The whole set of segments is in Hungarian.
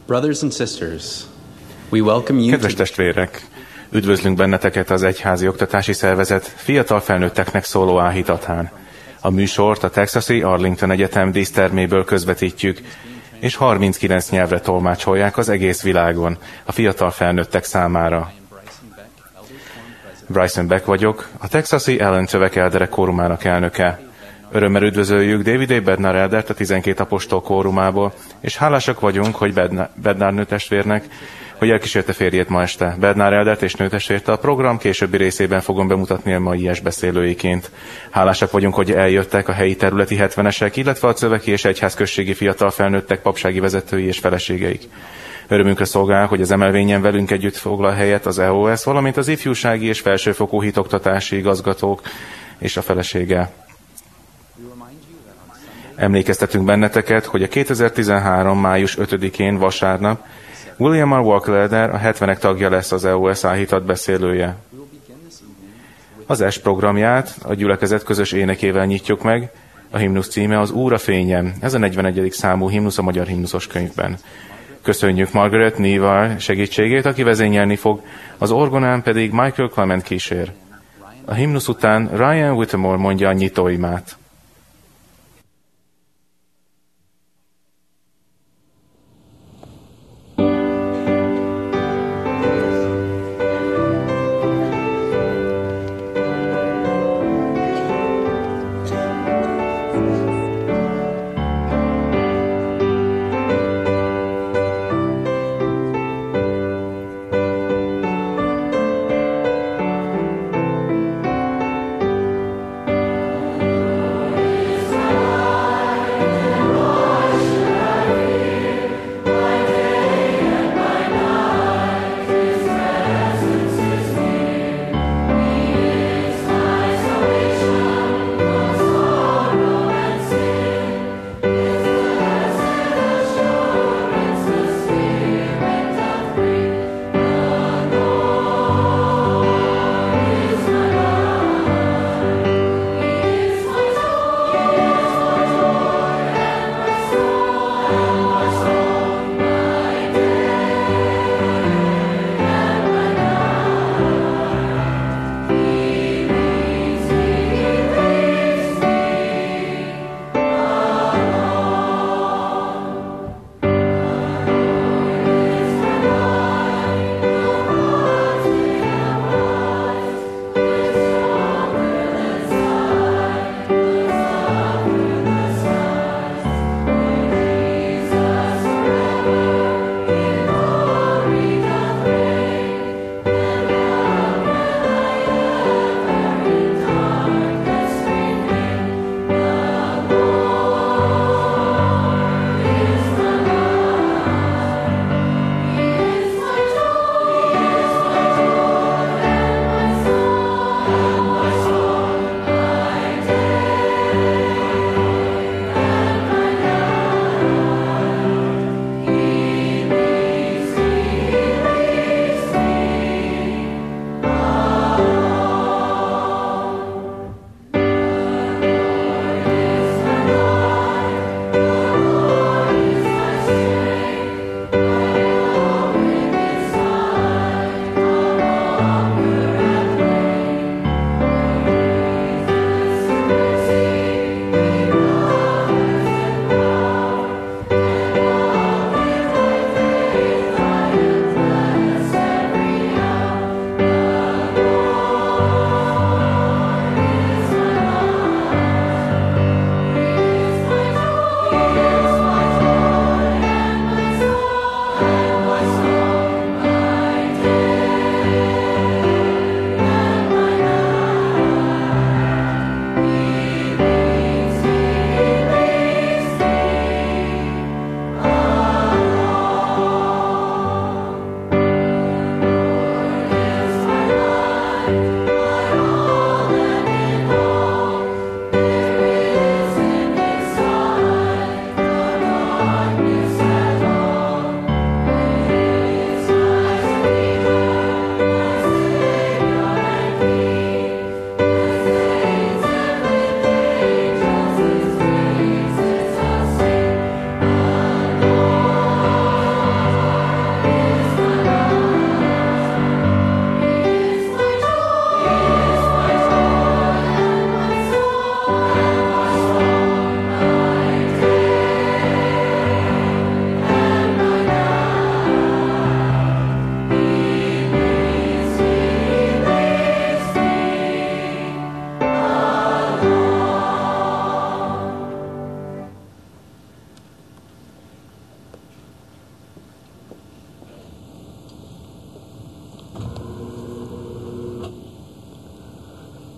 Brothers and sisters, we welcome you. Kedves testvérek, üdvözlünk benneteket az Egyházi Oktatási Szervezet fiatal felnőtteknek szóló áhítatán. A műsort a Texasi Arlington Egyetem díszterméből közvetítjük, és 39 nyelvre tolmácsolják az egész világon a fiatal felnőttek számára. Bryson Beck vagyok, a Texasi Ellen Tövek Elderek kórumának elnöke. Örömmel üdvözöljük David A. Bednar Eldert a 12 apostol kórumából, és hálásak vagyunk, hogy Bednar nőtestvérnek, hogy elkísérte férjét ma este. Bednar Eldert és nőtestvért a program későbbi részében fogom bemutatni a mai beszélőiként. Hálásak vagyunk, hogy eljöttek a helyi területi 70-esek, illetve a Cöveki és Egyházközségi fiatal felnőttek papsági vezetői és feleségeik. Örömünkre szolgál, hogy az emelvényen velünk együtt foglal helyet az EOS, valamint az ifjúsági és felsőfokú hitoktatási igazgatók és a felesége. Emlékeztetünk benneteket, hogy a 2013. május 5-én vasárnap William R. Walker Elder a 70-ek tagja lesz az EOS áhítat beszélője. Az ES programját a gyülekezet közös énekével nyitjuk meg, a himnusz címe az Úr a fényem, ez a 41. számú himnusz a Magyar Himnuszos Könyvben. Köszönjük Margaret Nivar segítségét, aki vezényelni fog, az orgonán pedig Michael Clement kísér. A himnusz után Ryan Whittemore mondja a nyitóimát.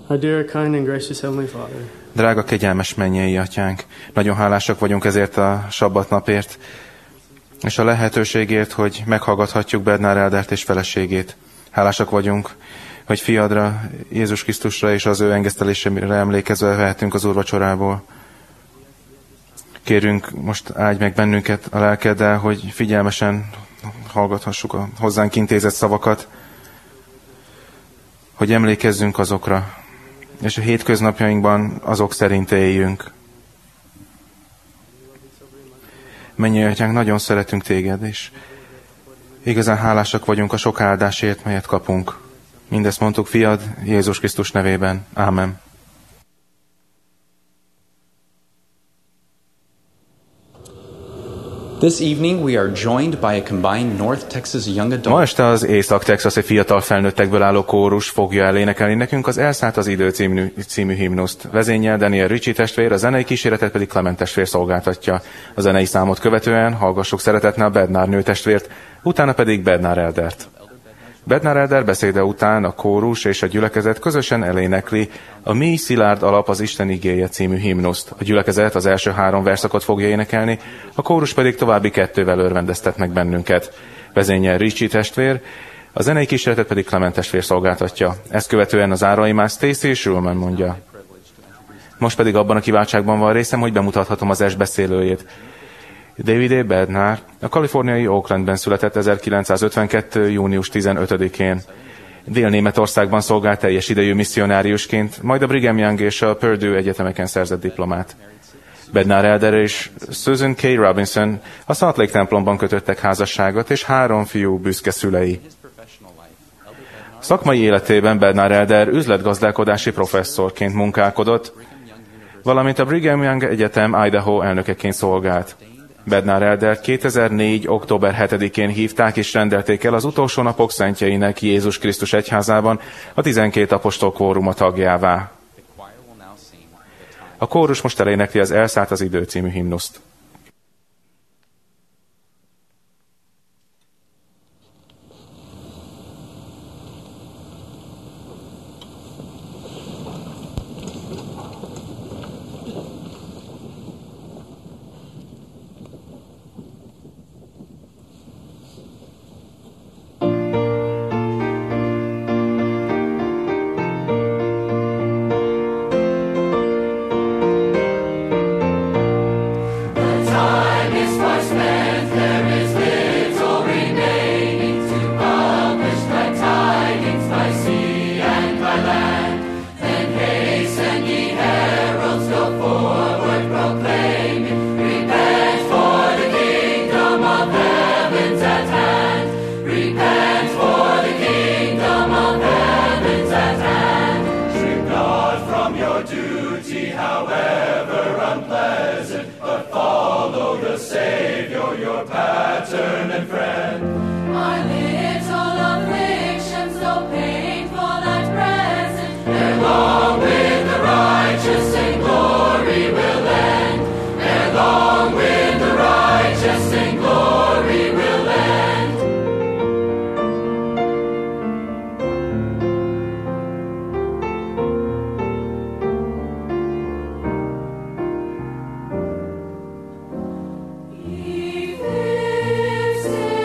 Our dear, kind and gracious Heavenly Father, Drága kegyelmes mennyei atyánk, nagyon hálásak vagyunk ezért a sabbatnapért, és a lehetőségért, hogy meghallgathatjuk Bednár Eldert és feleségét. Hálásak vagyunk, hogy fiadra, Jézus Krisztusra és az ő engesztelésére emlékezve vehetünk az úrvacsorából. Kérünk, most áldj meg bennünket a lelkeddel, hogy figyelmesen hallgathassuk a hozzánk intézett szavakat, hogy emlékezzünk azokra, és a hétköznapjainkban azok szerint éljünk. Mennyei atyánk, nagyon szeretünk téged, és igazán hálásak vagyunk a sok áldásért, melyet kapunk. Mindezt mondtuk fiad, Jézus Krisztus nevében. Ámen. This evening we are joined by a combined North Texas young adult. Ma este az Észak-Texasi fiatal felnőttekből álló kórus fogja elénekelni nekünk az Elszállt az idő című himnuszt. Vezényel Daniel Ricci testvér, a zenei kíséretet pedig Clement testvér szolgáltatja. A zenei számot követően hallgassuk szeretettel Bednár nőtestvért, utána pedig Bednár Eldert. Bednár Elder beszéde után a kórus és a gyülekezet közösen elénekli a Mély szilárd alap az Isten igéje című himnuszt. A gyülekezet az első 3 verszakot fogja énekelni, a kórus pedig további 2-vel örvendeztet meg bennünket. Vezényel Ricci testvér, a zenei kíséretet pedig Clement testvér szolgáltatja. Ezt követően az áraimás Stacy Schulman mondja. Most pedig abban a kiváltságban van részem, hogy bemutathatom az beszélőjét. David A. Bednár a kaliforniai Oaklandben született 1952. június 15-én. Dél-Németországban szolgált teljes idejű misszionáriusként, majd a Brigham Young és a Purdue egyetemeken szerzett diplomát. Bednár Elder és Susan K. Robinson a Salt Lake templomban kötöttek házasságot, és 3 fiú büszke szülei. Szakmai életében Bednár Elder üzletgazdálkodási professzorként munkálkodott, valamint a Brigham Young Egyetem Idaho elnökeként szolgált. Bednár Eldert 2004. október 7-én hívták és rendelték el az utolsó napok szentjeinek Jézus Krisztus egyházában a 12 apostol kóruma tagjává. A kórus most elénekli az Elszállt az idő című himnuszt. He lives in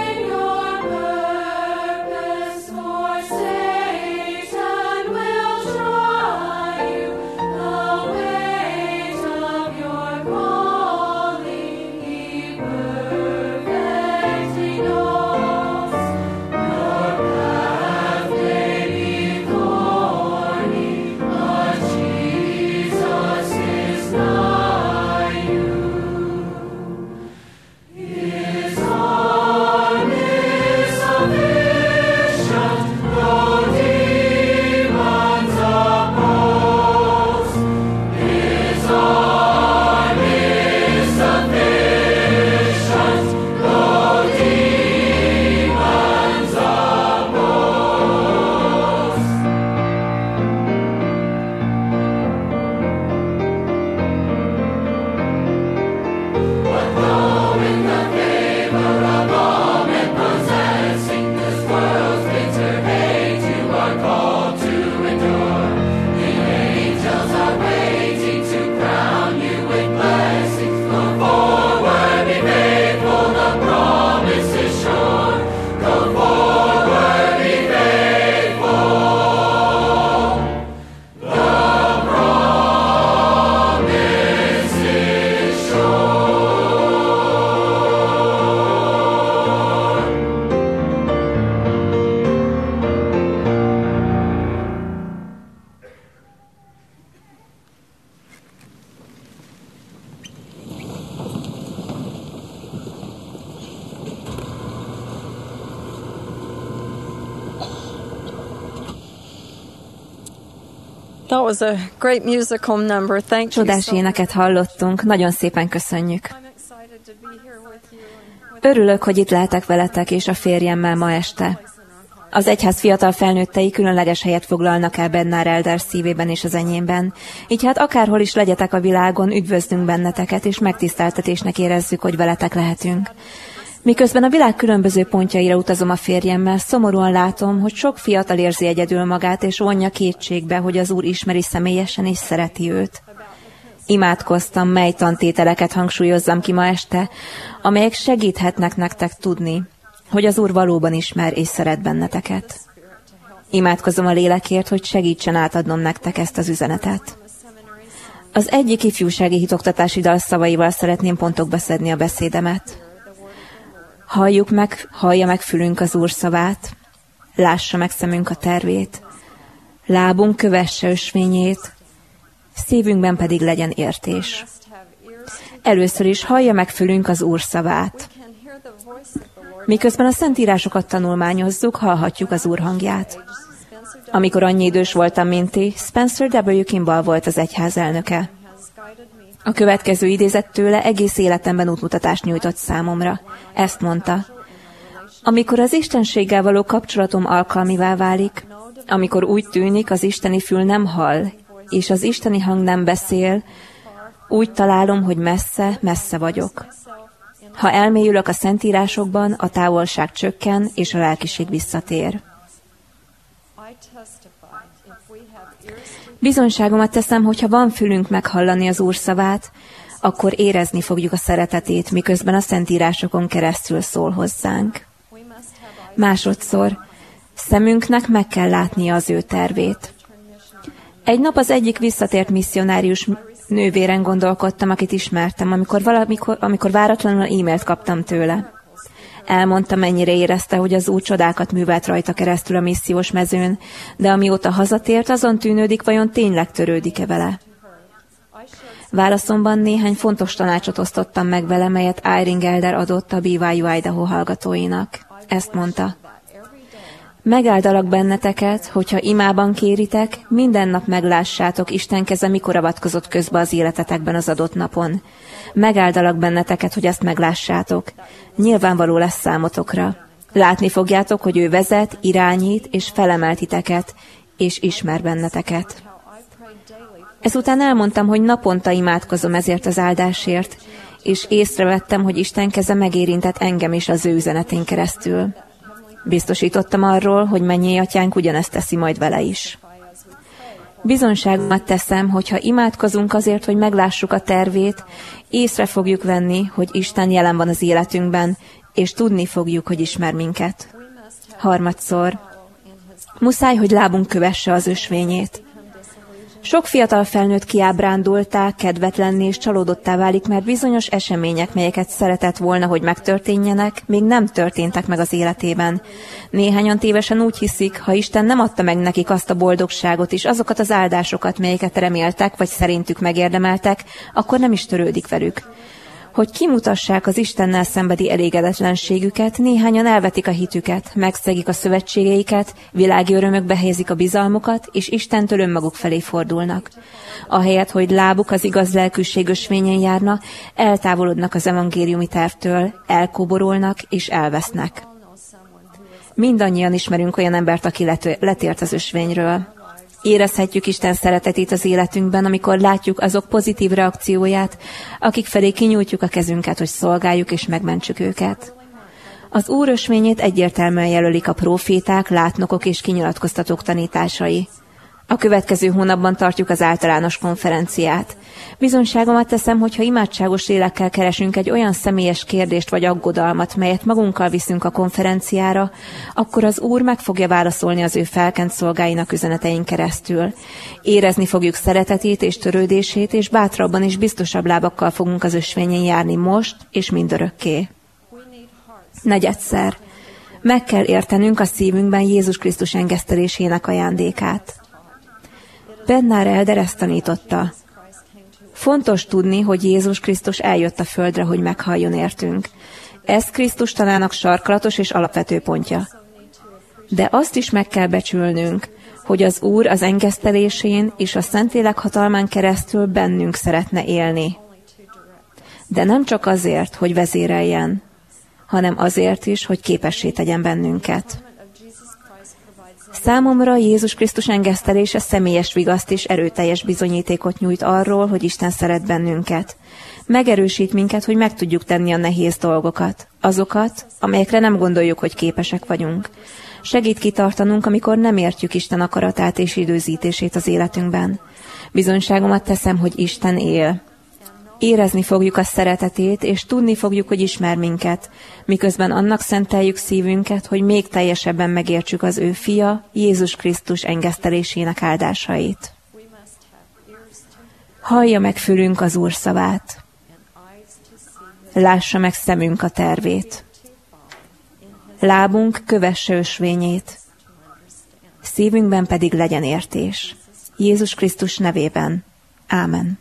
That was a great musical number. Thank you. Csodás éneket hallottunk, nagyon szépen köszönjük. I'm excited to be here with you. Örülök, hogy itt lehetek veletek és a férjemmel ma este. Az egyház fiatal felnőttei különleges helyet foglalnak el Bednar Elder szívében és az enyémben. Így hát akárhol is legyetek a világon, üdvözlünk benneteket, és megtiszteltetésnek érezzük, hogy veletek lehetünk. Miközben a világ különböző pontjaira utazom a férjemmel, szomorúan látom, hogy sok fiatal érzi egyedül magát, és vonja kétségbe, hogy az Úr ismeri személyesen és szereti őt. Imádkoztam, mely tantételeket hangsúlyozzam ki ma este, amelyek segíthetnek nektek tudni, hogy az Úr valóban ismer és szeret benneteket. Imádkozom a lélekért, hogy segítsen átadnom nektek ezt az üzenetet. Az egyik ifjúsági hitoktatási dal szavaival szeretném pontokba szedni a beszédemet. Hallja meg fülünk az Úr szavát, lássa meg szemünk a tervét, lábunk kövesse ösvényét, szívünkben pedig legyen értés. Először is hallja meg fülünk az Úr szavát. Miközben a szentírásokat tanulmányozzuk, hallhatjuk az Úr hangját. Amikor annyi idős voltam, mint ti, Spencer W. Kimball volt az egyház elnöke. A következő idézet tőle egész életemben útmutatást nyújtott számomra. Ezt mondta: amikor az istenséggel való kapcsolatom alkalmivá válik, amikor úgy tűnik, az isteni fül nem hall, és az isteni hang nem beszél, úgy találom, hogy messze, messze vagyok. Ha elmélyülök a szentírásokban, a távolság csökken, és a lelkiség visszatér. Bizonyságomat teszem, hogyha van fülünk meghallani az Úr szavát, akkor érezni fogjuk a szeretetét, miközben a szentírásokon keresztül szól hozzánk. Másodszor, szemünknek meg kell látnia az ő tervét. Egy nap az egyik visszatért misszionárius nővéren gondolkodtam, akit ismertem, amikor váratlanul e-mailt kaptam tőle. Elmondta, mennyire érezte, hogy az Úr csodákat művelt rajta keresztül a missziós mezőn, de amióta hazatért, azon tűnődik, vajon tényleg törődik-e vele. Válaszomban néhány fontos tanácsot osztottam meg vele, melyet Eyring Elder adott a BYU Idaho hallgatóinak. Ezt mondta: megáldalak benneteket, hogyha imában kéritek, minden nap meglássátok, Isten keze mikor avatkozott közbe az életetekben az adott napon. Megáldalak benneteket, hogy ezt meglássátok. Nyilvánvaló lesz számotokra. Látni fogjátok, hogy ő vezet, irányít és felemel titeket, és ismer benneteket. Ezután elmondtam, hogy naponta imádkozom ezért az áldásért, és észrevettem, hogy Isten keze megérintett engem is az ő üzenetén keresztül. Biztosítottam arról, hogy mennyei atyánk ugyanezt teszi majd vele is. Bizonyságomat teszem, hogy ha imádkozunk azért, hogy meglássuk a tervét, észre fogjuk venni, hogy Isten jelen van az életünkben, és tudni fogjuk, hogy ismer minket. Harmadszor, muszáj, hogy lábunk kövesse az ösvényét. Sok fiatal felnőtt kiábrándultá, kedvetlenné és csalódottá válik, mert bizonyos események, melyeket szeretett volna, hogy megtörténjenek, még nem történtek meg az életében. Néhányan tévesen úgy hiszik, ha Isten nem adta meg nekik azt a boldogságot és azokat az áldásokat, melyeket reméltek, vagy szerintük megérdemeltek, akkor nem is törődik velük. Hogy kimutassák az Istennel szembeni elégedetlenségüket, néhányan elvetik a hitüket, megszegik a szövetségeiket, világi örömökbe helyezik a bizalmukat, és Istentől önmaguk felé fordulnak. Ahelyett, hogy lábuk az igaz lelkűség ösvényen járna, eltávolodnak az evangéliumi tervtől, elkóborolnak és elvesznek. Mindannyian ismerünk olyan embert, aki letért az ösvényről. Érezhetjük Isten szeretetét az életünkben, amikor látjuk azok pozitív reakcióját, akik felé kinyújtjuk a kezünket, hogy szolgáljuk és megmentsük őket. Az Úr ösvényét egyértelműen jelölik a próféták, látnokok és kinyilatkoztatók tanításai. A következő hónapban tartjuk az általános konferenciát. Bizonyságomat teszem, hogyha imádságos lélekkel keresünk egy olyan személyes kérdést vagy aggodalmat, melyet magunkkal viszünk a konferenciára, akkor az Úr meg fogja válaszolni az ő felkent szolgáinak üzenetein keresztül. Érezni fogjuk szeretetét és törődését, és bátrabban és biztosabb lábakkal fogunk az ösvényen járni most és mindörökké. Negyedszer. Meg kell értenünk a szívünkben Jézus Krisztus engesztelésének ajándékát. Bednar Elder ezt tanította. Fontos tudni, hogy Jézus Krisztus eljött a földre, hogy meghalljon értünk. Ez Krisztus tanának sarkalatos és alapvető pontja. De azt is meg kell becsülnünk, hogy az Úr az engesztelésén és a Szentlélek hatalmán keresztül bennünk szeretne élni. De nem csak azért, hogy vezéreljen, hanem azért is, hogy képessé tegyen bennünket. Számomra Jézus Krisztus engesztelése személyes vigaszt és erőteljes bizonyítékot nyújt arról, hogy Isten szeret bennünket. Megerősít minket, hogy meg tudjuk tenni a nehéz dolgokat, azokat, amelyekre nem gondoljuk, hogy képesek vagyunk. Segít kitartanunk, amikor nem értjük Isten akaratát és időzítését az életünkben. Bizonyságomat teszem, hogy Isten él. Érezni fogjuk a szeretetét, és tudni fogjuk, hogy ismer minket, miközben annak szenteljük szívünket, hogy még teljesebben megértsük az ő fia, Jézus Krisztus engesztelésének áldásait. Hallja meg fülünk az Úr szavát. Lássa meg szemünk a tervét. Lábunk kövesse ösvényét. Szívünkben pedig legyen értés. Jézus Krisztus nevében. Ámen.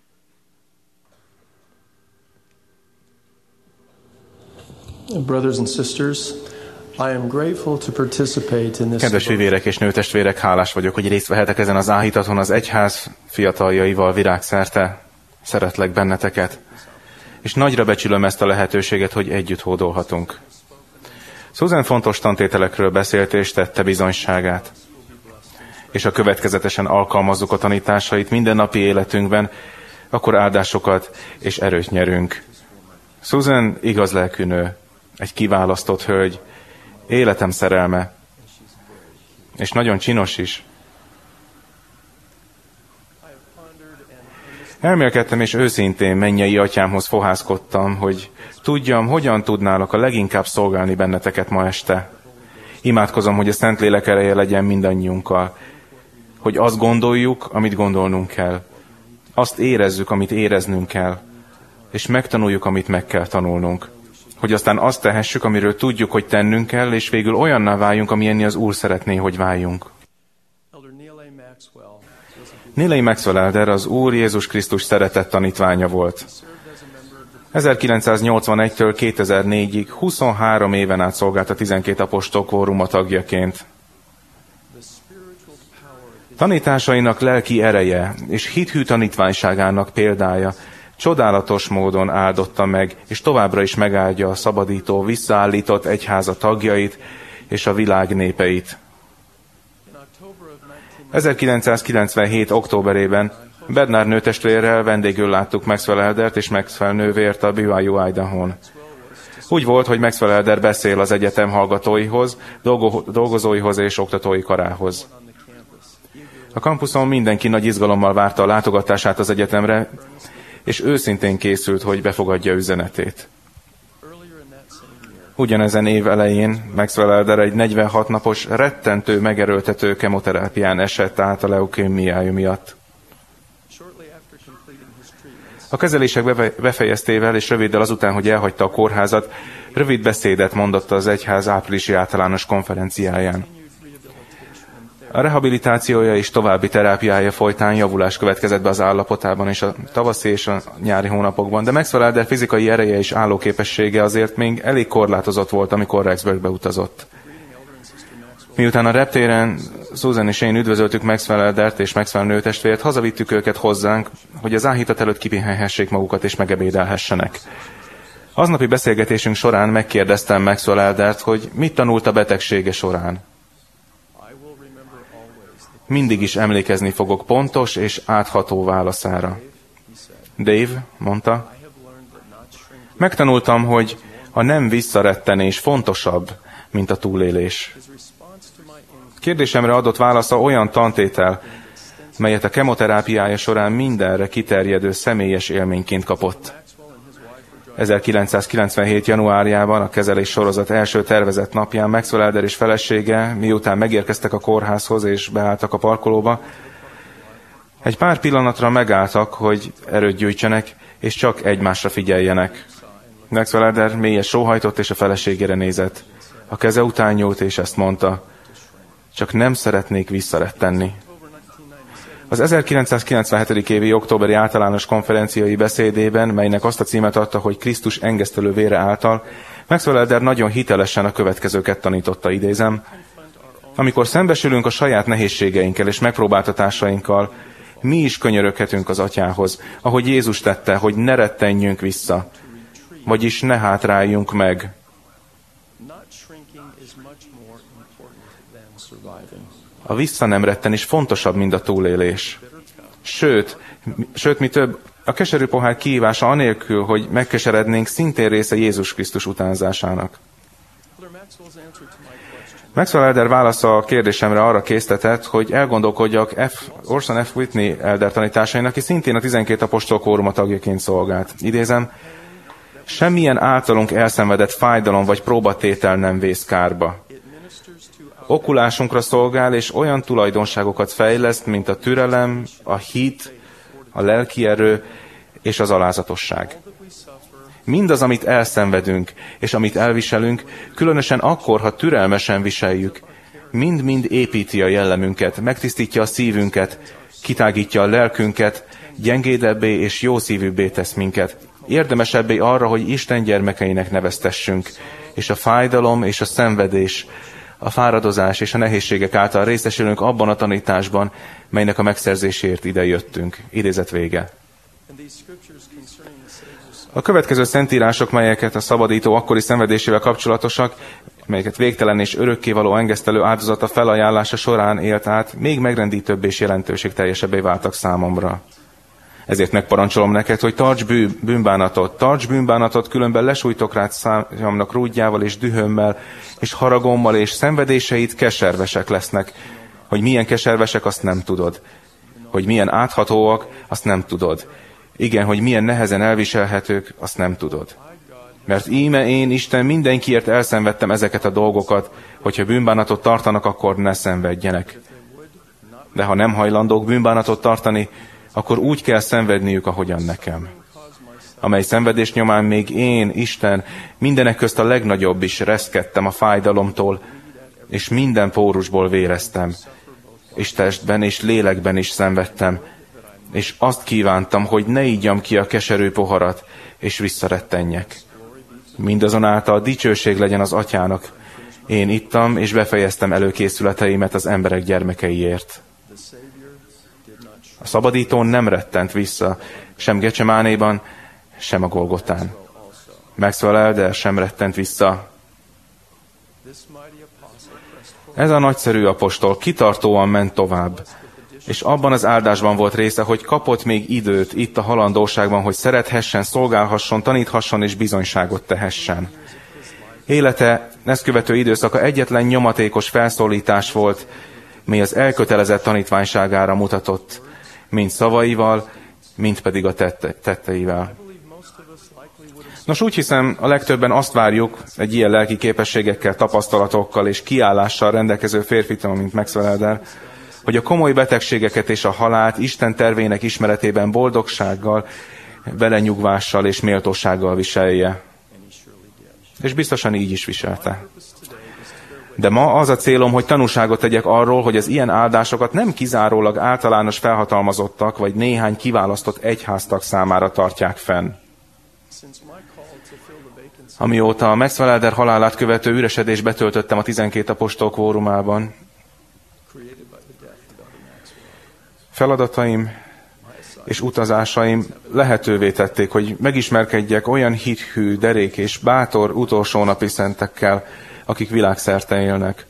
Brothers and sisters, I am grateful to participate in this. Kedves vivérek és nőtestvérek, hálás vagyok, hogy részt vehetek ezen az áhítaton az egyház fiataljaival virágszerte. Szeretlek benneteket, és nagyra becsülöm ezt a lehetőséget, hogy együtt hódolhatunk. Susan fontos tantételekről beszélt és tette bizonyságát, és ha következetesen alkalmazzuk a tanításait mindennapi életünkben, akkor áldásokat és erőt nyerünk. Susan igaz lelkű nő, egy kiválasztott hölgy, életem szerelme, és nagyon csinos is. Elmélkedtem, és őszintén mennyei atyámhoz fohászkodtam, hogy tudjam, hogyan tudnálak a leginkább szolgálni benneteket ma este. Imádkozom, hogy a Szentlélek ereje legyen mindannyiunkkal, hogy azt gondoljuk, amit gondolnunk kell, azt érezzük, amit éreznünk kell, és megtanuljuk, amit meg kell tanulnunk. Hogy aztán azt tehessük, amiről tudjuk, hogy tennünk kell, és végül olyanná váljunk, amilyenni az Úr szeretné, hogy váljunk. Neil A. Maxwell elder az Úr Jézus Krisztus szeretett tanítványa volt. 1981-től 2004-ig 23 éven át szolgált a 12 apostol kvóruma tagjaként. Tanításainak lelki ereje és hithű tanítványságának példája csodálatos módon áldotta meg, és továbbra is megáldja a szabadító, visszaállított egyháza tagjait és a világ népeit. 1997. októberében Bednár nőtestvérrel vendégül láttuk Maxwell eldert és Maxwell nővért a BYU Idahón. Úgy volt, hogy Maxwell elder beszél az egyetem hallgatóihoz, dolgozóihoz és oktatói karához. A kampuszon mindenki nagy izgalommal várta a látogatását az egyetemre, és őszintén készült, hogy befogadja üzenetét. Ugyanezen év elején Maxwell elder egy 46 napos, rettentő, megerőltető kemoterápián esett át a leukémiája miatt. A kezelések befejeztével és röviddel azután, hogy elhagyta a kórházat, rövid beszédet mondott az egyház áprilisi általános konferenciáján. A rehabilitációja és további terápiája folytán javulás következett be az állapotában és a tavaszi és a nyári hónapokban, de Maxwell elder fizikai ereje és állóképessége azért még elég korlátozott volt, amikor Rexburgbe utazott. Miután a reptéren Susan és én üdvözöltük Maxwell eldert és Maxwell nőtestvért, hazavittük őket hozzánk, hogy az áhítat előtt kipihenhessék magukat és megebédelhessenek. Aznapi beszélgetésünk során megkérdeztem Maxwell eldert, hogy mit tanult a betegsége során. Mindig is emlékezni fogok pontos és átható válaszára. Dave, mondta, megtanultam, hogy a nem visszarettenés fontosabb, mint a túlélés. Kérdésemre adott válasza olyan tantétel, melyet a kemoterápiája során mindenre kiterjedő személyes élményként kapott. 1997. januárjában a kezelés sorozat első tervezett napján Maxwell elder és felesége, miután megérkeztek a kórházhoz és beálltak a parkolóba, egy pár pillanatra megálltak, hogy erőt gyűjtsenek, és csak egymásra figyeljenek. Maxwell elder mélyet sóhajtott, és a feleségére nézett. A keze után nyúlt, és ezt mondta, csak nem szeretnék visszarettenni. Az 1997. évi októberi általános konferenciai beszédében, melynek azt a címet adta, hogy Krisztus engesztelő vére által, Maxwell elder nagyon hitelesen a következőket tanította, idézem. Amikor szembesülünk a saját nehézségeinkkel és megpróbáltatásainkkal, mi is könyöröghetünk az Atyához, ahogy Jézus tette, hogy ne rettenjünk vissza, vagyis ne hátráljunk meg. A vissza nem rettenés fontosabb, mint a túlélés. Sőt, mi több, a keserű pohár kihívása anélkül, hogy megkeserednénk, szintén része Jézus Krisztus utánzásának. Maxwell Elder válasza a kérdésemre arra késztetett, hogy elgondolkodjak Orson F. Whitney Elder tanításainak, aki szintén a 12 apostol kóruma tagjaként szolgált. Idézem, semmilyen általunk elszenvedett fájdalom vagy próbatétel nem vész kárba. Okulásunkra szolgál, és olyan tulajdonságokat fejleszt, mint a türelem, a hit, a lelki erő és az alázatosság. Mindaz, amit elszenvedünk, és amit elviselünk, különösen akkor, ha türelmesen viseljük, mind-mind építi a jellemünket, megtisztítja a szívünket, kitágítja a lelkünket, gyengédebbé és jószívűbbé tesz minket. Érdemesebbé arra, hogy Isten gyermekeinek neveztessünk, és a fájdalom és a szenvedés, a fáradozás és a nehézségek által részesülünk abban a tanításban, melynek a megszerzéséért ide jöttünk. Idézet vége. A következő szentírások, melyeket a szabadító akkori szenvedésével kapcsolatosak, melyeket végtelen és örökkévaló engesztelő áldozata felajánlása során élt át, még megrendítőbb és jelentőségteljesebbé váltak számomra. Ezért megparancsolom neked, hogy tarts bűnbánatot, különben lesújtok rád számomnak rúdjával és dühömmel, és haragommal, és szenvedéseid keservesek lesznek. Hogy milyen keservesek, azt nem tudod. Hogy milyen áthatóak, azt nem tudod. Igen, hogy milyen nehezen elviselhetők, azt nem tudod. Mert íme én, Isten, mindenkiért elszenvedtem ezeket a dolgokat, hogyha bűnbánatot tartanak, akkor ne szenvedjenek. De ha nem hajlandók bűnbánatot tartani, akkor úgy kell szenvedniük, ahogyan nekem. Amely szenvedés nyomán még én, Isten, mindenek közt a legnagyobb is reszkedtem a fájdalomtól, és minden pórusból véreztem, és testben és lélekben is szenvedtem, és azt kívántam, hogy ne ígyam ki a keserű poharat, és visszarettenjek. Mindazonáltal dicsőség legyen az Atyának. Én ittam, és befejeztem előkészületeimet az emberek gyermekeiért. A szabadító nem rettent vissza, sem Gecsemánéban, sem a Golgotán. Maxwell Elder sem rettent vissza. Ez a nagyszerű apostol kitartóan ment tovább, és abban az áldásban volt része, hogy kapott még időt itt a halandóságban, hogy szerethessen, szolgálhasson, taníthasson és bizonyságot tehessen. Élete, ezt követő időszaka egyetlen nyomatékos felszólítás volt, mely az elkötelezett tanítványságára mutatott, mind szavaival, mind pedig a tetteivel. Nos, úgy hiszem, a legtöbben azt várjuk egy ilyen lelki képességekkel, tapasztalatokkal és kiállással rendelkező férfitől, mint Maxwell Elder, hogy a komoly betegségeket és a halált Isten tervének ismeretében boldogsággal, belenyugvással és méltósággal viselje. És biztosan így is viselte. De ma az a célom, hogy tanúságot tegyek arról, hogy az ilyen áldásokat nem kizárólag általános felhatalmazottak, vagy néhány kiválasztott egyháztag számára tartják fenn. Amióta a Maxwell Elder halálát követő üresedést betöltöttem a 12 apostol kvórumában, feladataim és utazásaim lehetővé tették, hogy megismerkedjek olyan hithű, derék és bátor utolsó napi szentekkel, akik világszerte élnek.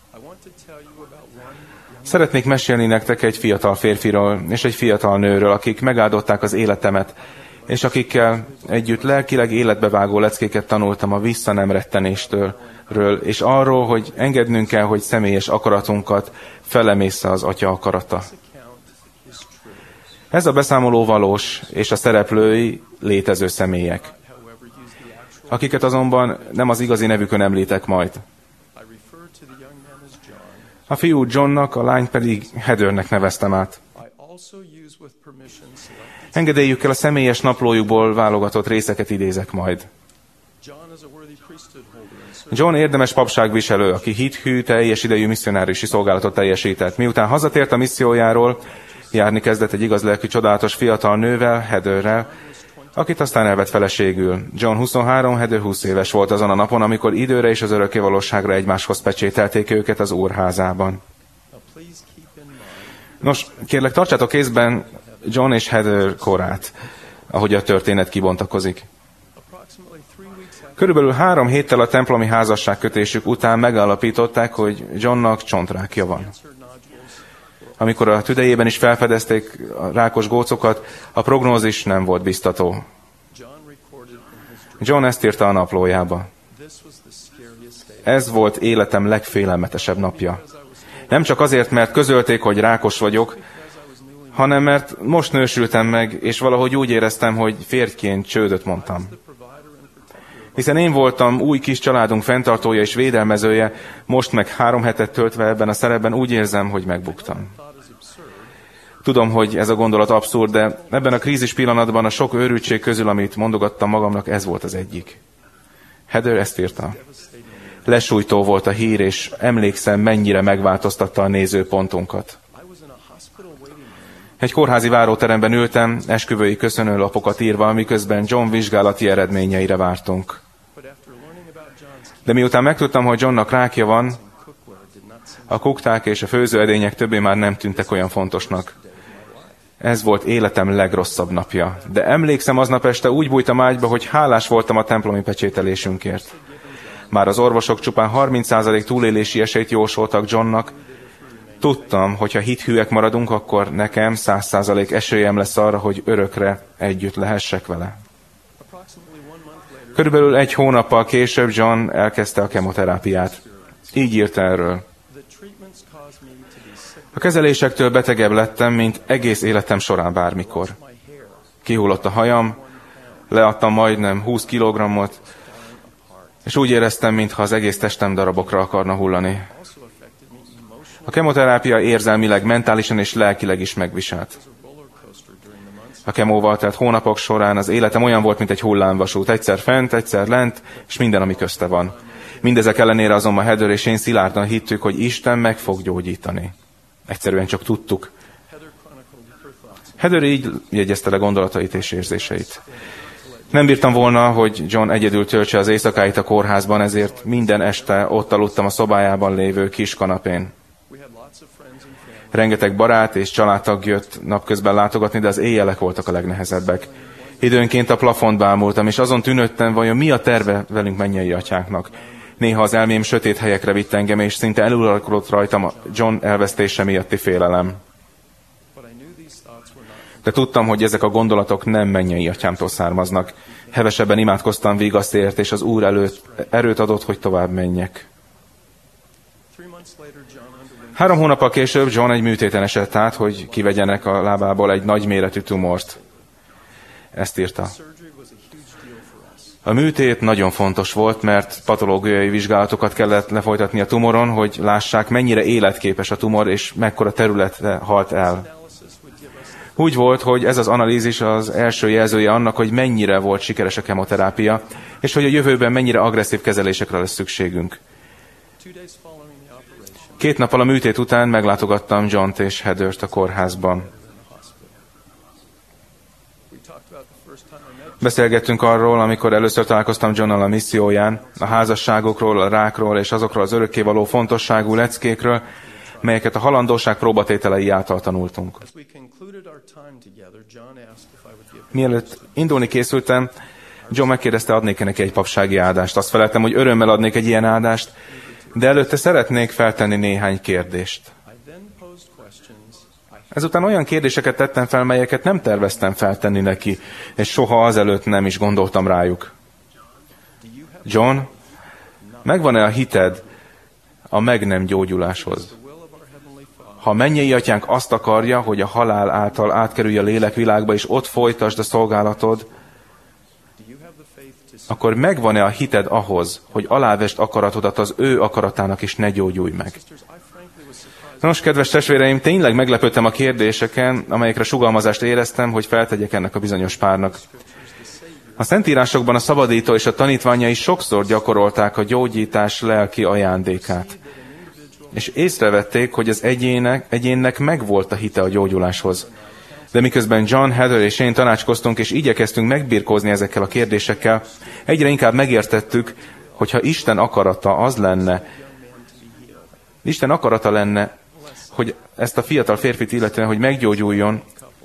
Szeretnék mesélni nektek egy fiatal férfiról és egy fiatal nőről, akik megáldották az életemet, és akikkel együtt lelkileg életbevágó leckéket tanultam a vissza nem rettenéstől, és arról, hogy engednünk kell, hogy személyes akaratunkat felemészze az Atya akarata. Ez a beszámoló valós, és a szereplői létező személyek, akiket azonban nem az igazi nevükön említek majd. A fiú Johnnak, a lány pedig Heathernek neveztem át. Engedélyükkel a személyes naplójukból válogatott részeket idézek majd. John érdemes papságviselő, aki hithű, teljes idejű misszionáriusi szolgálatot teljesített. Miután hazatért a missziójáról, járni kezdett egy igaz lelkű, csodálatos fiatal nővel, Heatherrel, akit aztán elvett feleségül. John 23, Heather 20 éves volt azon a napon, amikor időre és az örökkévalóságra egymáshoz pecsételték őket az Úrházában. Nos, kérlek, tartsátok kézben John és Heather korát, ahogy a történet kibontakozik. Körülbelül 3 héttel a templomi házasságkötésük után megállapították, hogy Johnnak csontrákja van. Amikor a tüdejében is felfedezték a rákos gócokat, a prognózis nem volt biztató. John ezt írta a naplójába. Ez volt életem legfélelmetesebb napja. Nem csak azért, mert közölték, hogy rákos vagyok, hanem mert most nősültem meg, és valahogy úgy éreztem, hogy férjként csődöt mondtam. Hiszen én voltam új kis családunk fenntartója és védelmezője, most meg 3 hetet töltve ebben a szerepben úgy érzem, hogy megbuktam. Tudom, hogy ez a gondolat abszurd, de ebben a krízis pillanatban a sok őrültség közül, amit mondogattam magamnak, ez volt az egyik. Heather ezt írta. Lesújtó volt a hír, és emlékszem, mennyire megváltoztatta a nézőpontunkat. Egy kórházi váróteremben ültem, esküvői köszönőlapokat írva, miközben John vizsgálati eredményeire vártunk. De miután megtudtam, hogy Johnnak rákja van, a kukták és a főzőedények többé már nem tűntek olyan fontosnak. Ez volt életem legrosszabb napja. De emlékszem, aznap este úgy bújtam ágyba, hogy hálás voltam a templomi pecsételésünkért. Már az orvosok csupán 30% túlélési esélyt jósoltak Johnnak. Tudtam, hogy ha hithűek maradunk, akkor nekem 100% esélyem lesz arra, hogy örökre együtt lehessek vele. Körülbelül 1 hónappal később John elkezdte a kemoterápiát. Így írta erről. A kezelésektől betegebb lettem, mint egész életem során bármikor. Kihullott a hajam, leadtam majdnem 20 kilogrammot, és úgy éreztem, mintha az egész testem darabokra akarna hullani. A kemoterápia érzelmileg, mentálisan és lelkileg is megviselt. A kemóval telt hónapok során az életem olyan volt, mint egy hullámvasút. Egyszer fent, egyszer lent, és minden, ami közte van. Mindezek ellenére azonban Heather és én szilárdan hittük, hogy Isten meg fog gyógyítani. Egyszerűen csak tudtuk. Heather így jegyezte le gondolatait és érzéseit. Nem bírtam volna, hogy John egyedül töltse az éjszakáit a kórházban, ezért minden este ott aludtam a szobájában lévő kis kanapén. Rengeteg barát és családtag jött napközben látogatni, de az éjjelek voltak a legnehezebbek. Időnként a plafont bámultam, és azon tűnődtem, vajon mi a terve velünk mennyei atyáknak. Néha az elmém sötét helyekre vitt engem, és szinte eluralkodott rajtam a John elvesztése miatti félelem. De tudtam, hogy ezek a gondolatok nem mennyei atyámtól származnak. Hevesebben imádkoztam vigaszért, és az Úr előtt erőt adott, hogy tovább menjek. 3 hónappal később John egy műtéten esett át, hogy kivegyenek a lábából egy nagyméretű tumort. Ezt írta. A műtét nagyon fontos volt, mert patológiai vizsgálatokat kellett lefolytatni a tumoron, hogy lássák, mennyire életképes a tumor, és mekkora területre halt el. Úgy volt, hogy ez az analízis az első jelzője annak, hogy mennyire volt sikeres a kemoterápia, és hogy a jövőben mennyire agresszív kezelésekre lesz szükségünk. 2 nappal a műtét után meglátogattam Johnt és Heathert a kórházban. Beszélgettünk arról, amikor először találkoztam Johnnal a misszióján, a házasságokról, a rákról és azokról az örökkévaló fontosságú leckékről, melyeket a halandóság próbatételei által tanultunk. Mielőtt indulni készültem, John megkérdezte, adnék neki egy papsági áldást. Azt feleltem, hogy örömmel adnék egy ilyen áldást, de előtte szeretnék feltenni néhány kérdést. Ezután olyan kérdéseket tettem fel, melyeket nem terveztem feltenni neki, és soha azelőtt nem is gondoltam rájuk. John, megvan-e a hited a meg nem gyógyuláshoz? Ha mennyei atyánk azt akarja, hogy a halál által átkerülj a lélekvilágba, és ott folytasd a szolgálatod, akkor megvan-e a hited ahhoz, hogy alávesd akaratodat az ő akaratának, és ne gyógyulj meg? Nos, kedves testvéreim, tényleg meglepődtem a kérdéseken, amelyekre sugalmazást éreztem, hogy feltegyek ennek a bizonyos párnak. A Szentírásokban a szabadító és a tanítványai sokszor gyakorolták a gyógyítás lelki ajándékát. És észrevették, hogy az egyénnek megvolt a hite a gyógyuláshoz. De miközben John, Heather és én tanácskoztunk, és igyekeztünk megbirkózni ezekkel a kérdésekkel, egyre inkább megértettük, hogyha Isten akarata az lenne, Isten akarata lenne, hogy ezt a fiatal férfit illetően, hogy meggyógyuljon,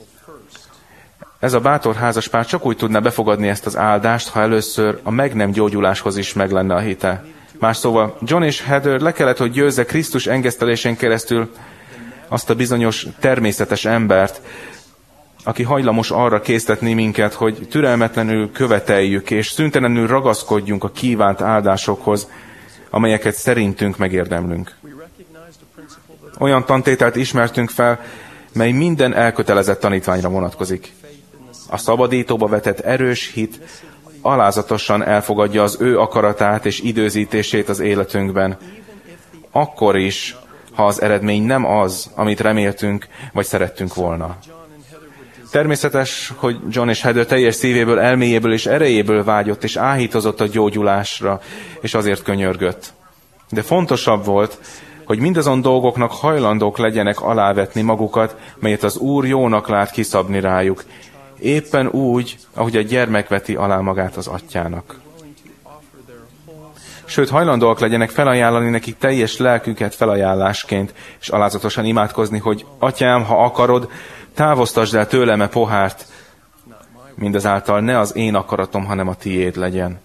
ez a bátor házaspár csak úgy tudná befogadni ezt az áldást, ha először a meg nem gyógyuláshoz is meg lenne a hite. Más szóval John és Heather le kellett, hogy győzze Krisztus engesztelésén keresztül azt a bizonyos természetes embert, aki hajlamos arra késztetni minket, hogy türelmetlenül követeljük és szüntelenül ragaszkodjunk a kívánt áldásokhoz, amelyeket szerintünk megérdemlünk. Olyan tantételt ismertünk fel, mely minden elkötelezett tanítványra vonatkozik. A szabadítóba vetett erős hit alázatosan elfogadja az ő akaratát és időzítését az életünkben. Akkor is, ha az eredmény nem az, amit reméltünk, vagy szerettünk volna. Természetes, hogy John és Heather teljes szívéből, elméjéből és erejéből vágyott, és áhítozott a gyógyulásra, és azért könyörgött. De fontosabb volt, hogy mindazon dolgoknak hajlandók legyenek alávetni magukat, melyet az Úr jónak lát kiszabni rájuk, éppen úgy, ahogy a gyermek veti alá magát az atyának. Sőt, hajlandóak legyenek felajánlani nekik teljes lelküket felajánlásként, és alázatosan imádkozni, hogy Atyám, ha akarod, távoztasd el tőlem a pohárt, mindazáltal ne az én akaratom, hanem a tiéd legyen.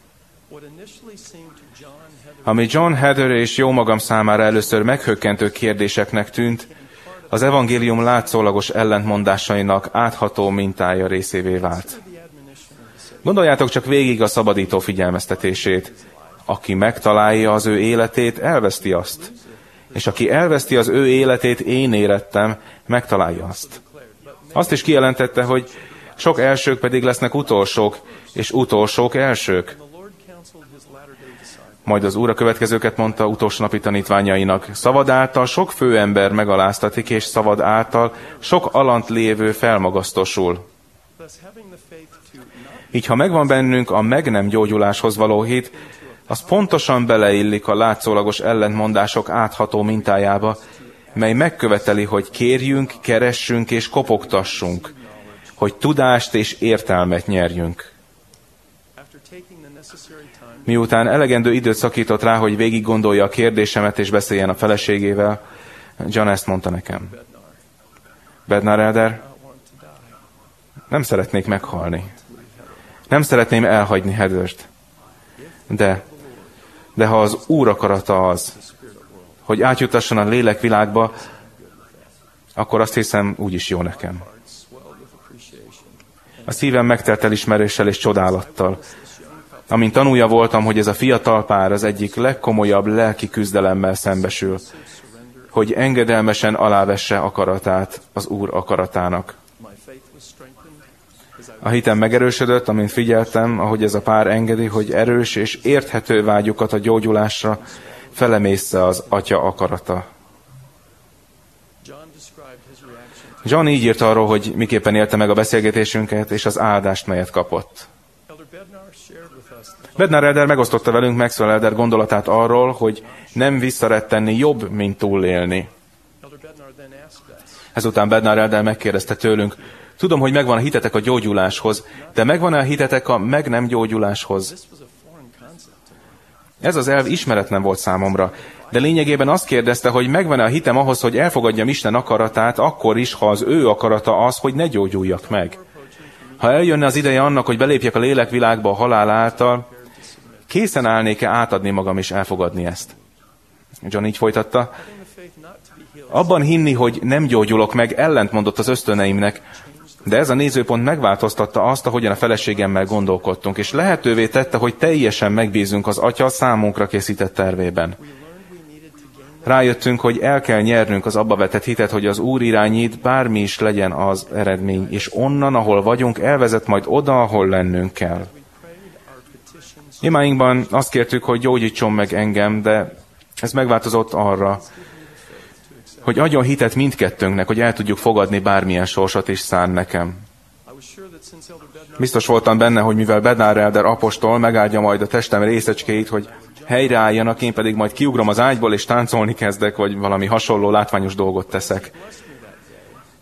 Ami John, Heather és jó magam számára először meghökkentő kérdéseknek tűnt, az evangélium látszólagos ellentmondásainak átható mintája részévé vált. Gondoljátok csak végig a szabadító figyelmeztetését. Aki megtalálja az ő életét, elveszti azt. És aki elveszti az ő életét, én érettem, megtalálja azt. Azt is kijelentette, hogy sok elsők pedig lesznek utolsók, és utolsók elsők. Majd az Úr a következőket mondta utolsó napi tanítványainak. Szavad által sok főember megaláztatik, és szavad által sok alant lévő felmagasztosul. Így, ha megvan bennünk a meg nem gyógyuláshoz való hit, az pontosan beleillik a látszólagos ellentmondások átható mintájába, mely megköveteli, hogy kérjünk, keressünk és kopogtassunk, hogy tudást és értelmet nyerjünk. Miután elegendő időt szakított rá, hogy végig gondolja a kérdésemet és beszéljen a feleségével, John ezt mondta nekem. Bednar Elder, nem szeretnék meghalni. Nem szeretném elhagyni Heathert. De ha az Úr akarata az, hogy átjutasson a lélekvilágba, akkor azt hiszem, úgyis jó nekem. A szívem megtelt elismeréssel és csodálattal. Amint tanúja voltam, hogy ez a fiatal pár az egyik legkomolyabb lelki küzdelemmel szembesül, hogy engedelmesen alávesse akaratát az Úr akaratának. A hitem megerősödött, amint figyeltem, ahogy ez a pár engedi, hogy erős és érthető vágyukat a gyógyulásra felemészze az Atya akarata. John így írt arról, hogy miképpen élte meg a beszélgetésünket, és az áldást, melyet kapott. Bednar Elder megosztotta velünk Maxwell Elder gondolatát arról, hogy nem visszarettenni jobb, mint túlélni. Ezután Bednar Elder megkérdezte tőlünk, tudom, hogy megvan a hitetek a gyógyuláshoz, de megvan-e a hitetek a meg nem gyógyuláshoz? Ez az elv ismeretlen volt számomra, de lényegében azt kérdezte, hogy megvan-e a hitem ahhoz, hogy elfogadjam Isten akaratát, akkor is, ha az ő akarata az, hogy ne gyógyuljak meg. Ha eljönne az ideje annak, hogy belépjek a lélekvilágba a halál által, készen állnék-e átadni magam és elfogadni ezt? John így folytatta. Abban hinni, hogy nem gyógyulok meg, ellentmondott az ösztöneimnek, de ez a nézőpont megváltoztatta azt, ahogyan a feleségemmel gondolkodtunk, és lehetővé tette, hogy teljesen megbízunk az Atya számunkra készített tervében. Rájöttünk, hogy el kell nyernünk az abba vetett hitet, hogy az Úr irányít, bármi is legyen az eredmény, és onnan, ahol vagyunk, elvezet majd oda, ahol lennünk kell. Imáinkban azt kértük, hogy gyógyítson meg engem, de ez megváltozott arra, hogy adjon hitet mindkettőnknek, hogy el tudjuk fogadni bármilyen sorsot is szán nekem. Biztos voltam benne, hogy mivel Bednar Elder apostol megáldja majd a testem részecskéit, hogy helyreálljanak, én pedig majd kiugrom az ágyból és táncolni kezdek, vagy valami hasonló látványos dolgot teszek.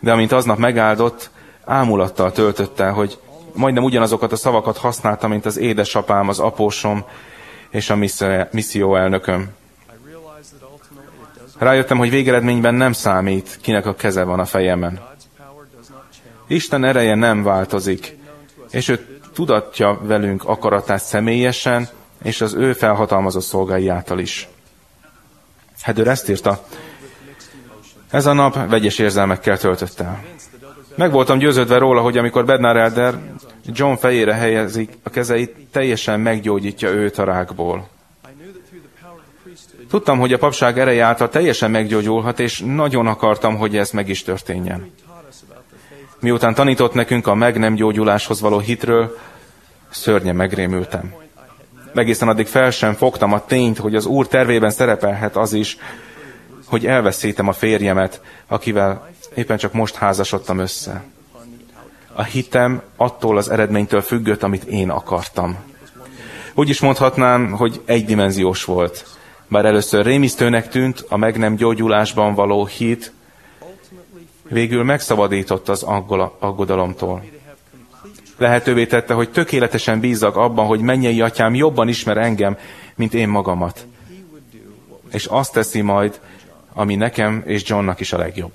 de amint aznap megáldott, ámulattal töltötte, hogy majdnem ugyanazokat a szavakat használta, mint az édesapám, az apósom és a misszióelnököm. Rájöttem, hogy végeredményben nem számít, kinek a keze van a fejemen. Isten ereje nem változik, és ő tudatja velünk akaratát személyesen, és az ő felhatalmazott szolgái által is. Heather ezt írta: ez a nap vegyes érzelmekkel töltött el. Meg voltam győződve róla, hogy amikor Bednar Elder John fejére helyezik a kezeit, teljesen meggyógyítja őt a rákból. Tudtam, hogy a papság ereje által teljesen meggyógyulhat, és nagyon akartam, hogy ez meg is történjen. Miután tanított nekünk a meg nem gyógyuláshoz való hitről, szörnyen megrémültem. Egészen addig fel sem fogtam a tényt, hogy az Úr tervében szerepelhet az is, hogy elveszítem a férjemet, akivel éppen csak most házasodtam össze. A hitem attól az eredménytől függött, amit én akartam. Úgy is mondhatnám, hogy egydimenziós volt. Bár először rémisztőnek tűnt, a meg nem gyógyulásban való hit végül megszabadított az aggodalomtól. Lehetővé tette, hogy tökéletesen bízzak abban, hogy mennyei atyám jobban ismer engem, mint én magamat. És azt teszi majd, ami nekem és Johnnak is a legjobb.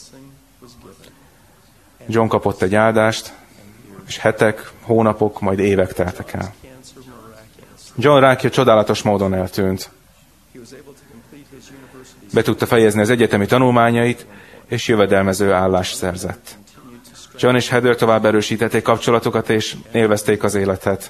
John kapott egy áldást, és hetek, hónapok, majd évek teltek el. John rákja csodálatos módon eltűnt. Be tudta fejezni az egyetemi tanulmányait, és jövedelmező állást szerzett. John és Heather tovább erősítették kapcsolatokat, és élvezték az életet.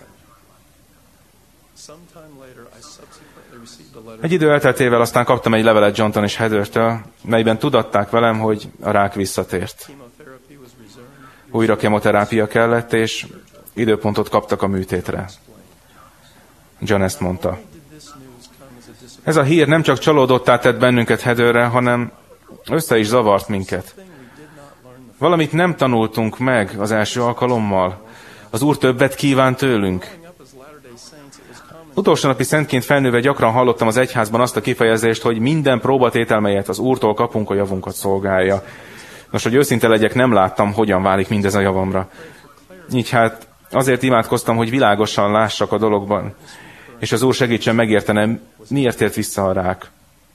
Egy idő elteltével aztán kaptam egy levelet Johnton és Heathertől, melyben tudatták velem, hogy a rák visszatért. Újra kemoterápia kellett, és időpontot kaptak a műtétre. John ezt mondta: ez a hír nem csak csalódottá tett bennünket Heatherre, hanem össze is zavart minket. Valamit nem tanultunk meg az első alkalommal. Az Úr többet kíván tőlünk. Utolsó napi szentként felnőve gyakran hallottam az egyházban azt a kifejezést, hogy minden próbatétel, melyet az Úrtól kapunk, a javunkat szolgálja. Nos, hogy őszinte legyek, nem láttam, hogyan válik mindez a javamra. Így hát azért imádkoztam, hogy világosan lássak a dologban, és az Úr segítsen megértenem, miért ért vissza a rák.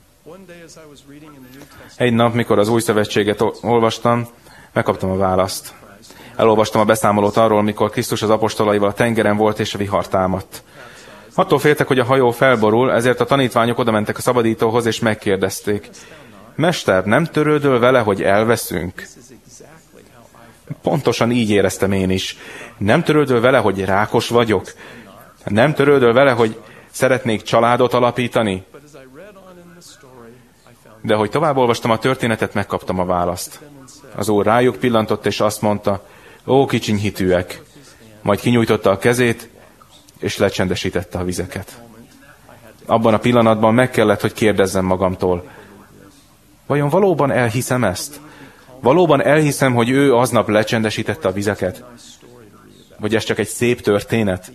Egy nap, mikor az Új Szövetséget olvastam, megkaptam a választ. Elolvastam a beszámolót arról, mikor Krisztus az apostolaival a tengeren volt, és a vihar támadt. Attól féltek, hogy a hajó felborul, ezért a tanítványok odamentek a szabadítóhoz, és megkérdezték: Mester, nem törődöl vele, hogy elveszünk? Pontosan így éreztem én is. Nem törődöl vele, hogy rákos vagyok? Nem törődöl vele, hogy szeretnék családot alapítani? De hogy tovább olvastam a történetet, megkaptam a választ. Az Úr rájuk pillantott, és azt mondta: ó, kicsiny hitűek! Majd kinyújtotta a kezét, és lecsendesítette a vizeket. Abban a pillanatban meg kellett, hogy kérdezzem magamtól: vajon valóban elhiszem ezt? Valóban elhiszem, hogy ő aznap lecsendesítette a vizeket? Vagy ez csak egy szép történet?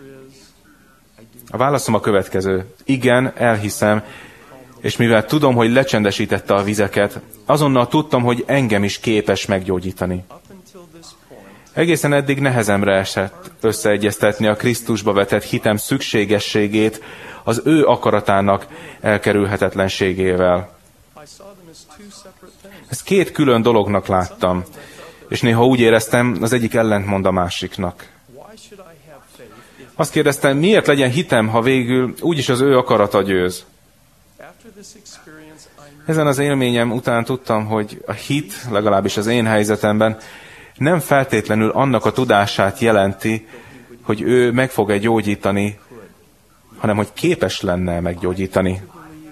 A válaszom a következő: igen, elhiszem, és mivel tudom, hogy lecsendesítette a vizeket, azonnal tudtam, hogy engem is képes meggyógyítani. Egészen eddig nehezemre esett összeegyeztetni a Krisztusba vetett hitem szükségességét az ő akaratának elkerülhetetlenségével. Ezt két külön dolognak láttam, és néha úgy éreztem, az egyik ellentmond a másiknak. Azt kérdeztem, miért legyen hitem, ha végül úgyis az ő akarata győz? Ezen az élményem után tudtam, hogy a hit, legalábbis az én helyzetemben, nem feltétlenül annak a tudását jelenti, hogy ő meg fog-e gyógyítani, hanem hogy képes lenne meggyógyítani.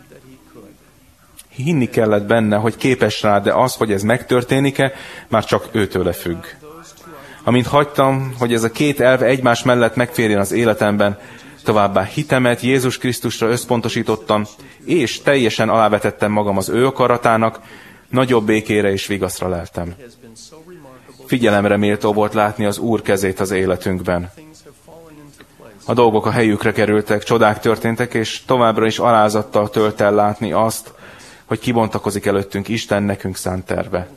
Hinni kellett benne, hogy képes rá, de az, hogy ez megtörténik-e, már csak őtőle függ. Amint hagytam, hogy ez a két elv egymás mellett megférjen az életemben, továbbá hitemet Jézus Krisztusra összpontosítottam, és teljesen alávetettem magam az ő akaratának, nagyobb békére és vigaszra leltem. Figyelemre méltó volt látni az Úr kezét az életünkben. A dolgok a helyükre kerültek, csodák történtek, és továbbra is alázattal tölt el látni azt, hogy kibontakozik előttünk Isten nekünk szánt terve.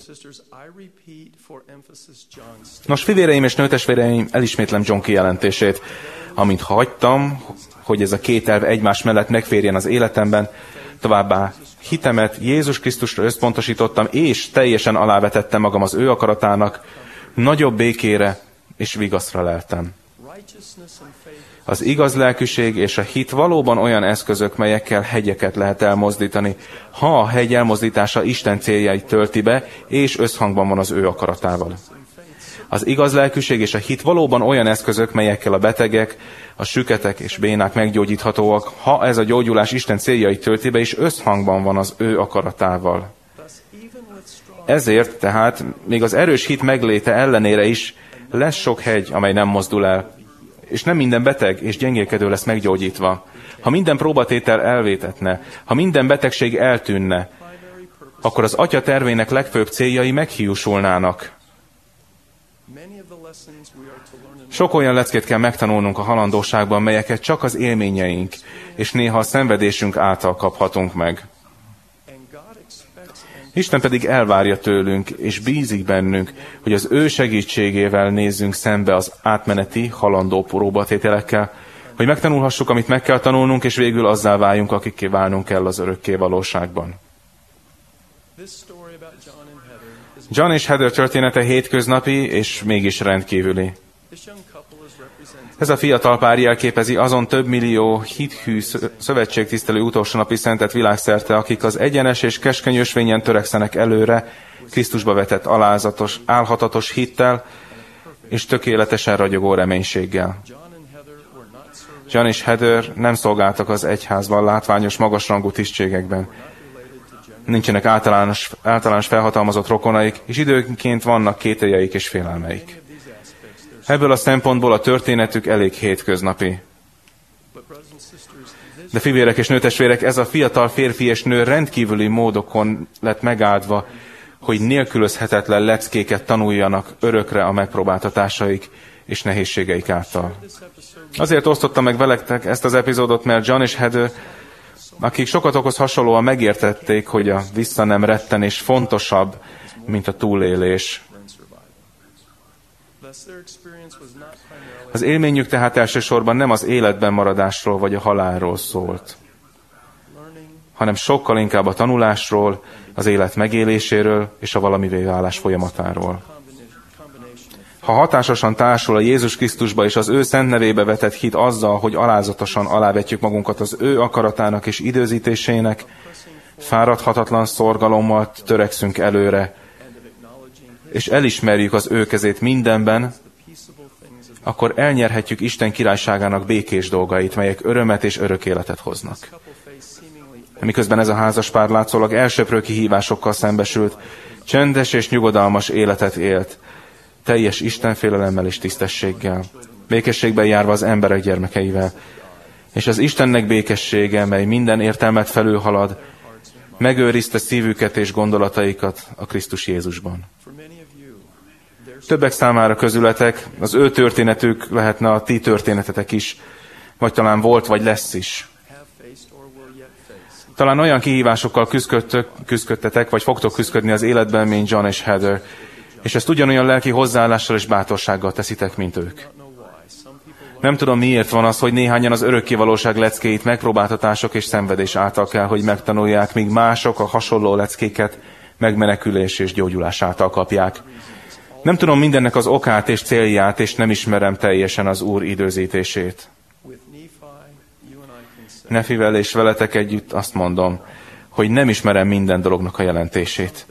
Nos, fivéreim és nőtestvéreim, elismétlem John kijelentését. Amint hagytam, hogy ez a két elv egymás mellett megférjen az életemben, továbbá hitemet Jézus Krisztusra összpontosítottam, és teljesen alávetettem magam az ő akaratának, nagyobb békére és vigaszra leltem. Az igaz lelkűség és a hit valóban olyan eszközök, melyekkel hegyeket lehet elmozdítani, ha a hegy elmozdítása Isten céljait tölti be, és összhangban van az ő akaratával. Az igaz lelkűség és a hit valóban olyan eszközök, melyekkel a betegek, a süketek és bénák meggyógyíthatóak, ha ez a gyógyulás Isten céljait tölti be, és összhangban van az ő akaratával. Ezért tehát még az erős hit megléte ellenére is lesz sok hegy, amely nem mozdul el, és nem minden beteg és gyengélkedő lesz meggyógyítva. Ha minden próbatétel elvétetne, ha minden betegség eltűnne, akkor az Atya tervének legfőbb céljai meghiúsulnának. Sok olyan leckét kell megtanulnunk a halandóságban, melyeket csak az élményeink és néha a szenvedésünk által kaphatunk meg. Isten pedig elvárja tőlünk, és bízik bennünk, hogy az ő segítségével nézzünk szembe az átmeneti, halandó próbatételekkel, hogy megtanulhassuk, amit meg kell tanulnunk, és végül azzá váljunk, akikké válnunk kell az örökké valóságban. John és Heather története hétköznapi, és mégis rendkívüli. Ez a fiatal pár jelképezi azon több millió hithű szövetségtisztelő utolsó napi szentet világszerte, akik az egyenes és keskeny ösvényen törekszenek előre, Krisztusba vetett alázatos, álhatatos hittel és tökéletesen ragyogó reménységgel. John és Heather nem szolgáltak az egyházban látványos, magasrangú tisztségekben. Nincsenek általános felhatalmazott rokonaik, és időnként vannak kételjeik és félelmeik. Ebből a szempontból a történetük elég hétköznapi. De fivérek és nőtestvérek, ez a fiatal férfi és nő rendkívüli módokon lett megáldva, hogy nélkülözhetetlen leckéket tanuljanak örökre a megpróbáltatásaik és nehézségeik által. Azért osztottam meg veletek ezt az epizódot, mert John és Heather, akik sokatokhoz hasonlóan megértették, hogy a vissza nem rettenés fontosabb, mint a túlélés. Az élményük tehát elsősorban nem az életben maradásról vagy a halálról szólt, hanem sokkal inkább a tanulásról, az élet megéléséről és a valamivé válás folyamatáról. Ha hatásosan társul a Jézus Krisztusba és az ő szent nevébe vetett hit azzal, hogy alázatosan alávetjük magunkat az ő akaratának és időzítésének, fáradhatatlan szorgalommal törekszünk előre, és elismerjük az ő kezét mindenben, akkor elnyerhetjük Isten királyságának békés dolgait, melyek örömet és örök életet hoznak. Miközben ez a házaspár látszólag elsöprő kihívásokkal szembesült, csendes és nyugodalmas életet élt, teljes istenfélelemmel és tisztességgel, békességben járva az emberek gyermekeivel, és az Istennek békessége, mely minden értelmet felülhalad, megőrizte szívüket és gondolataikat a Krisztus Jézusban. Többek számára közületek, az ő történetük lehetne a ti történetetek is, vagy talán volt, vagy lesz is. Talán olyan kihívásokkal küzdködtetek, vagy fogtok küzdködni az életben, mint John és Heather, és ezt ugyanolyan lelki hozzáállással és bátorsággal teszitek, mint ők. Nem tudom, miért van az, hogy néhányan az örökkévalóság leckéit megpróbáltatások és szenvedés által kell, hogy megtanulják, míg mások a hasonló leckéket megmenekülés és gyógyulás által kapják. Nem tudom mindennek az okát és célját, és nem ismerem teljesen az Úr időzítését. Nefivel és veletek együtt azt mondom, hogy nem ismerem minden dolognak a jelentését.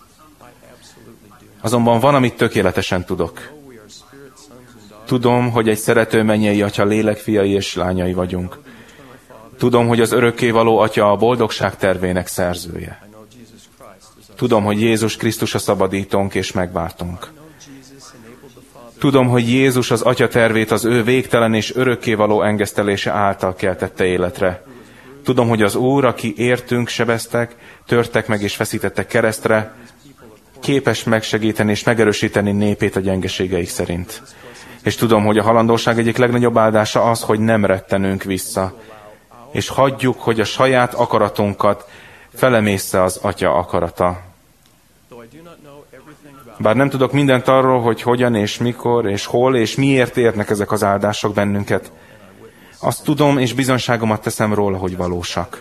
Azonban van, amit tökéletesen tudok. Tudom, hogy egy szerető mennyei Atya lélek fiai és lányai vagyunk. Tudom, hogy az örökkévaló Atya a boldogság tervének szerzője. Tudom, hogy Jézus Krisztus a szabadítónk és megváltónk. Tudom, hogy Jézus az Atya tervét az ő végtelen és örökkévaló engesztelése által keltette életre. Tudom, hogy az Úr, aki értünk sebeztek, törtek meg és feszítettek keresztre, képes megsegíteni és megerősíteni népét a gyengeségeik szerint. És tudom, hogy a halandóság egyik legnagyobb áldása az, hogy nem rettenünk vissza, és hagyjuk, hogy a saját akaratunkat felemészze az Atya akarata. Though I do not know everything about Bár nem tudok mindent arról, hogy hogyan és mikor és hol és miért érnek ezek az áldások bennünket, azt tudom és bizonyságomat teszem róla, hogy valósak.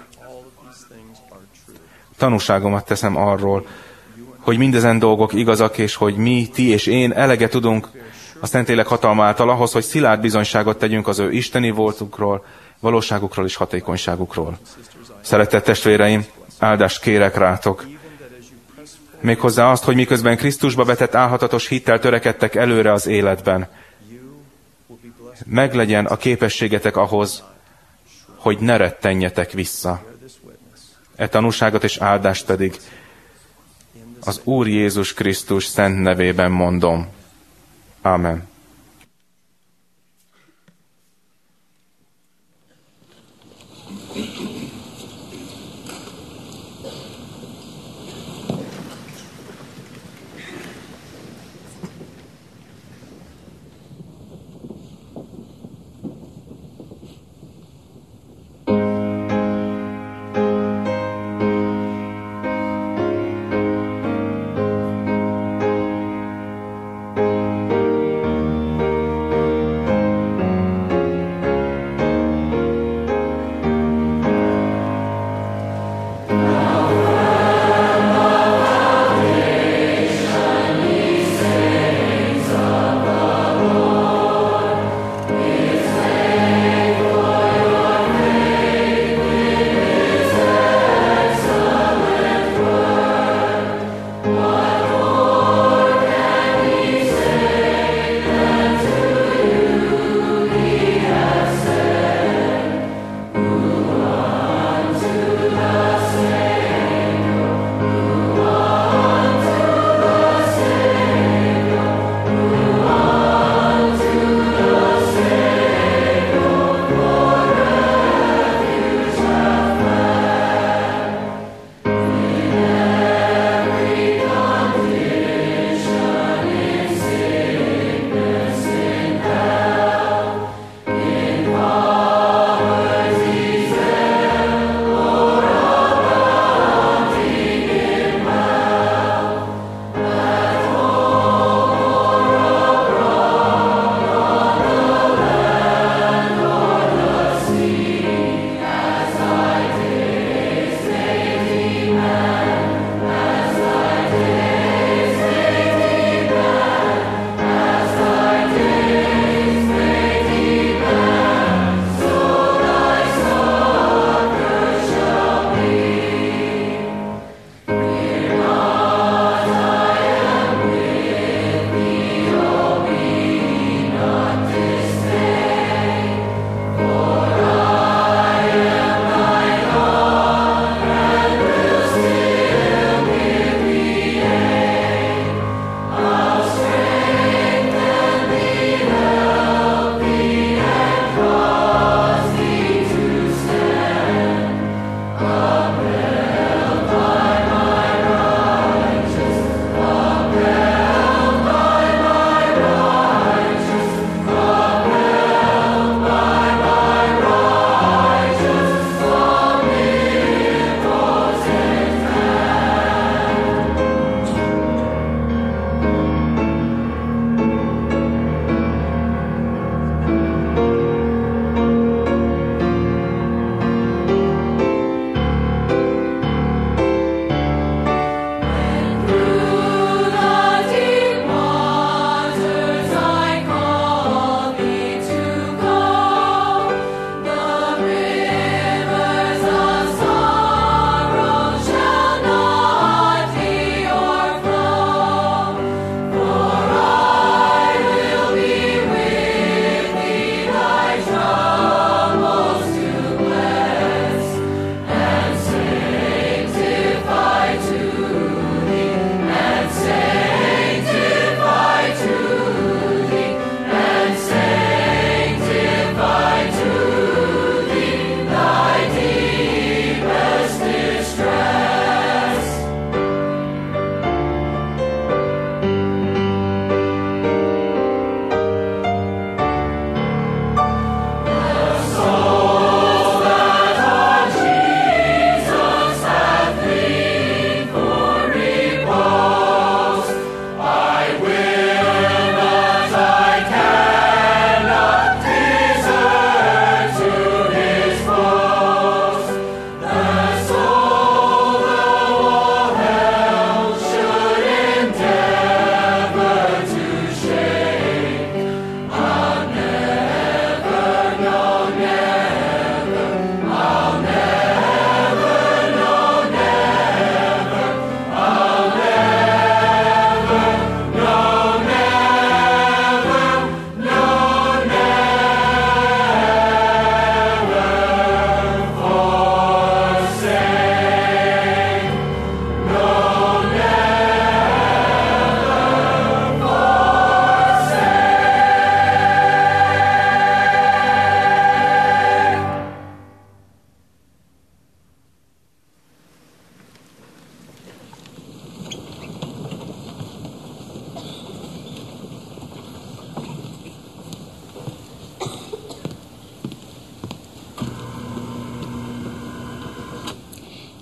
Tanúságomat teszem arról, hogy mindezen dolgok igazak, és hogy mi, ti és én eleget tudunk a Szentlélek hatalma által ahhoz, hogy szilárd bizonyságot tegyünk az ő isteni voltukról, valóságukról és hatékonyságukról. Szeretett testvéreim, áldást kérek rátok. Méghozzá azt, hogy miközben Krisztusba vetett álhatatos hittel törekedtek előre az életben, meglegyen a képességetek ahhoz, hogy ne rettenjetek vissza. E tanúságot és áldást pedig az Úr Jézus Krisztus szent nevében mondom. Ámen.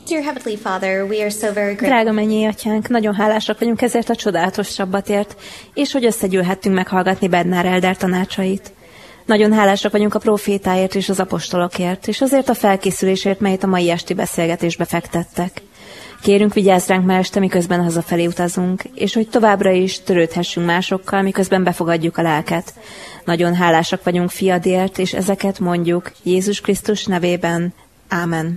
Dear Heavenly Father, we are so very grateful. Drága mennyei atyánk, nagyon hálásak vagyunk ezért a csodálatos sabbatért, és hogy összegyűlhettünk meghallgatni Bednár Elder tanácsait. Nagyon hálásak vagyunk a profétáért és az apostolokért, és azért a felkészülésért, melyet a mai esti beszélgetésbe fektettek. Kérünk, vigyázz ránk ma este, miközben hazafelé utazunk, és hogy továbbra is törődhessünk másokkal, miközben befogadjuk a lelket. Nagyon hálásak vagyunk fiadért, és ezeket mondjuk Jézus Krisztus nevében. Ámen.